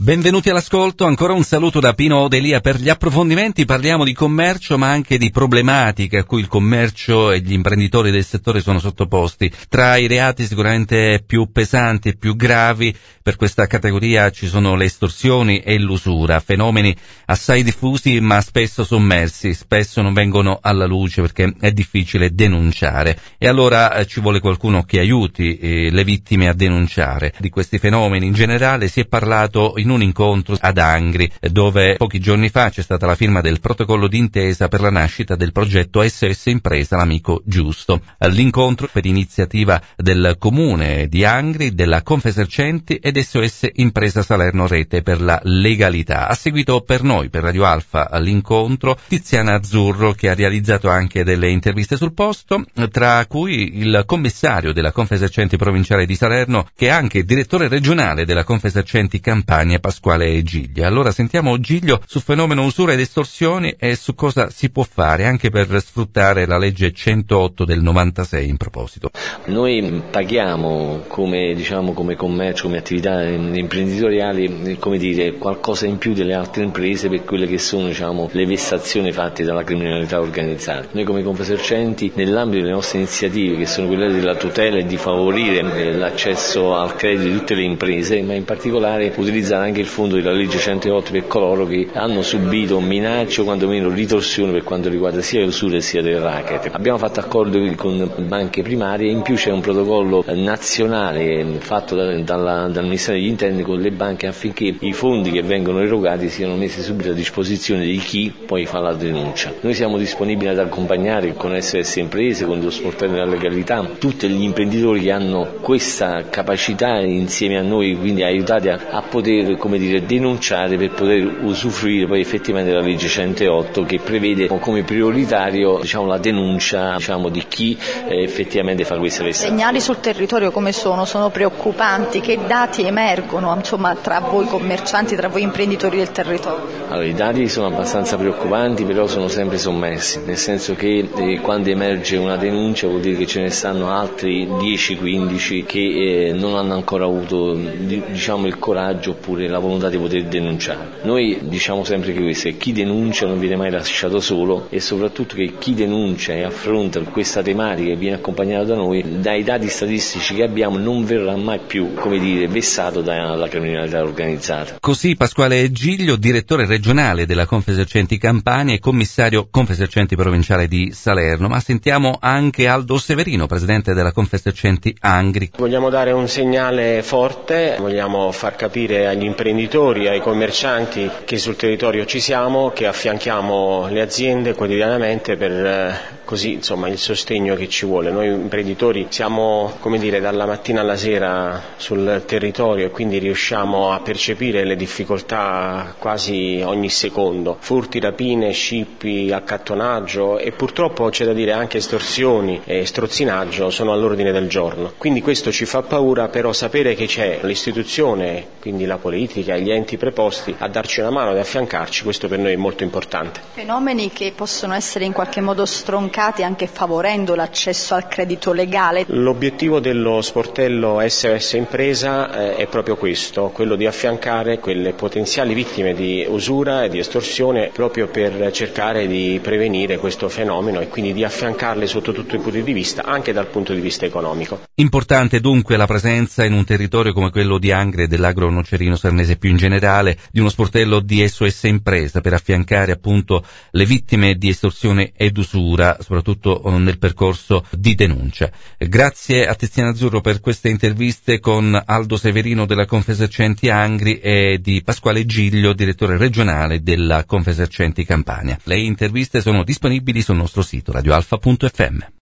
Benvenuti all'ascolto, ancora un saluto da Pino Delia. Per gli approfondimenti parliamo di commercio ma anche di problematiche a cui il commercio e gli imprenditori del settore sono sottoposti. Tra i reati sicuramente più pesanti e più gravi per questa categoria ci sono le estorsioni e l'usura, fenomeni assai diffusi ma spesso sommersi, spesso non vengono alla luce perché è difficile denunciare e allora ci vuole qualcuno che aiuti le vittime a denunciare. Di questi fenomeni in generale si è parlato in un incontro ad Angri, dove pochi giorni fa c'è stata la firma del protocollo d'intesa per la nascita del progetto SOS Impresa l'Amico Giusto. L'incontro per iniziativa del Comune di Angri, della Confesercenti ed SOS Impresa Salerno Rete per la Legalità. Ha seguito per noi, per Radio Alfa, l'incontro Tiziana Azzurro, che ha realizzato anche delle interviste sul posto, tra cui il commissario della Confesercenti Provinciale di Salerno, che è anche direttore regionale della Confesercenti Campania, Pasquale Giglio. Allora sentiamo Giglio su fenomeno usura ed estorsioni e su cosa si può fare anche per sfruttare la legge 108 del 96 in proposito. Noi paghiamo come commercio, come attività imprenditoriali, qualcosa in più delle altre imprese per quelle che sono le vessazioni fatte dalla criminalità organizzata. Noi come Confesercenti, nell'ambito delle nostre iniziative, che sono quelle della tutela e di favorire l'accesso al credito di tutte le imprese, ma in particolare utilizzare anche il fondo della legge 108 per coloro che hanno subito minacce o quantomeno ritorsione per quanto riguarda sia l'usura sia del racket. Abbiamo fatto accordi con banche primarie e in più c'è un protocollo nazionale fatto dal Ministero degli Interni con le banche affinché i fondi che vengono erogati siano messi subito a disposizione di chi poi fa la denuncia. Noi siamo disponibili ad accompagnare con SOS Imprese, con lo sportello della legalità, tutti gli imprenditori che hanno questa capacità insieme a noi, quindi aiutati a poter denunciare per poter usufruire poi effettivamente della legge 108 che prevede come prioritario la denuncia di chi effettivamente fa questa vessazione. Segnali sul territorio come sono? Sono preoccupanti? Che dati emergono tra voi commercianti, tra voi imprenditori del territorio? Allora, i dati sono abbastanza preoccupanti, però sono sempre sommersi, nel senso che quando emerge una denuncia vuol dire che ce ne stanno altri 10-15 che non hanno ancora avuto il coraggio oppure la volontà di poter denunciare. Noi diciamo sempre che questo è: chi denuncia non viene mai lasciato solo, e soprattutto che chi denuncia e affronta questa tematica e viene accompagnato da noi, dai dati statistici che abbiamo non verrà mai più vessato dalla criminalità organizzata. Così Pasquale Giglio, direttore regionale della Confesercenti Campania e commissario Confesercenti Provinciale di Salerno. Ma sentiamo anche Aldo Severino, presidente della Confesercenti Angri. Vogliamo dare un segnale forte, vogliamo far capire agli imprenditori, ai commercianti che sul territorio ci siamo, che affianchiamo le aziende quotidianamente per il sostegno che ci vuole. Noi imprenditori siamo dalla mattina alla sera sul territorio e quindi riusciamo a percepire le difficoltà quasi ogni secondo: furti, rapine, scippi, accattonaggio e purtroppo c'è da dire anche estorsioni e strozzinaggio sono all'ordine del giorno. Quindi questo ci fa paura, però sapere che c'è l'istituzione, quindi la politica e gli enti preposti a darci una mano, ad affiancarci, questo per noi è molto importante. Fenomeni che possono essere in qualche modo stroncati anche favorendo l'accesso al credito legale. L'obiettivo dello sportello SOS Impresa è proprio questo, quello di affiancare quelle potenziali vittime di usura e di estorsione, proprio per cercare di prevenire questo fenomeno e quindi di affiancarle sotto tutti i punti di vista, anche dal punto di vista economico. Importante dunque la presenza in un territorio come quello di Angri e dell'agro nocerino sarnese più in generale di uno sportello di SOS Impresa per affiancare appunto le vittime di estorsione ed usura, soprattutto nel percorso di denuncia. Grazie a Tiziana Azzurro per queste interviste con Aldo Severino della Confesercenti Angri e di Pasquale Giglio, direttore regionale della Confesercenti Campania. Le interviste sono disponibili sul nostro sito radioalfa.fm.